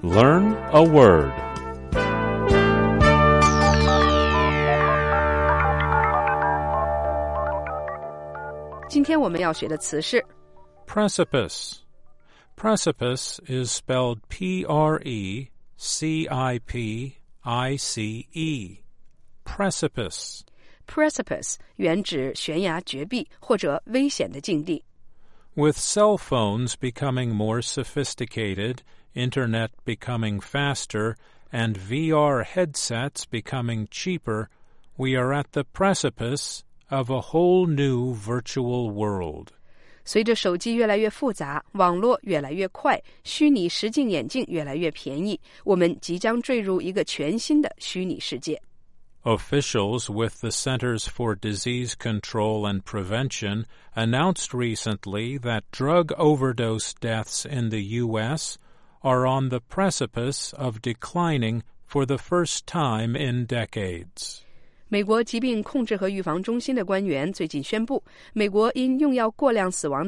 Learn a word. Precipice. 今天我们要学的词是 Precipice. Precipice is spelled P-R-E-C-I-P-I-C-E. Precipice. Precipice 原指悬崖绝壁或者危险的境地。 With cell phones becoming more sophisticated, internet becoming faster, and VR headsets becoming cheaper, we are at the precipice of a whole new virtual world. 随着手机越来越复杂，网络越来越快，虚拟实境眼镜越来越便宜，我们即将坠入一个全新的虚拟世界。 Officials with the Centers for Disease Control and Prevention announced recently that drug overdose deaths in the U.S. are on the precipice of declining for the first time in decades. 美国疾病控制和预防中心的官员最近宣布，美国因用药过量死亡的